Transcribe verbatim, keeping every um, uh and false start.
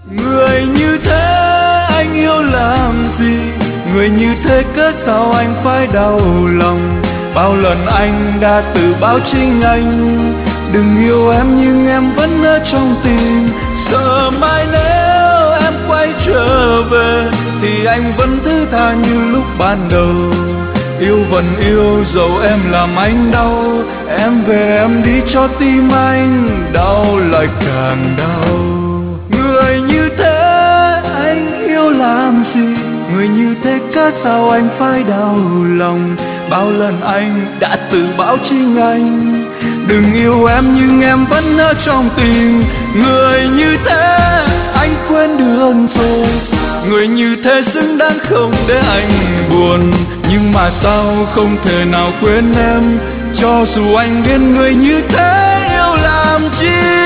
Người như thế anh yêu làm gì, người như thế cớ sao anh phải đau lòng. Bao lần anh đã tự báo chính anh, đừng yêu em nhưng em vẫn ở trong tim. Sợ mai nếu em quay trở về thì anh vẫn thứ tha như lúc ban đầu. Yêu vẫn yêu dẫu em làm anh đau, em về em đi cho tim anh đau lại càng đau. Người như thế anh yêu làm gì, người như thế cớ sao anh phải đau lòng. Bao lần anh đã tự bảo chính anh, đừng yêu em nhưng em vẫn ở trong tim. Người như thế anh quên được rồi, người như thế xứng đáng không để anh buồn. Nhưng mà sao không thể nào quên em, cho dù anh biết người như thế yêu làm chi.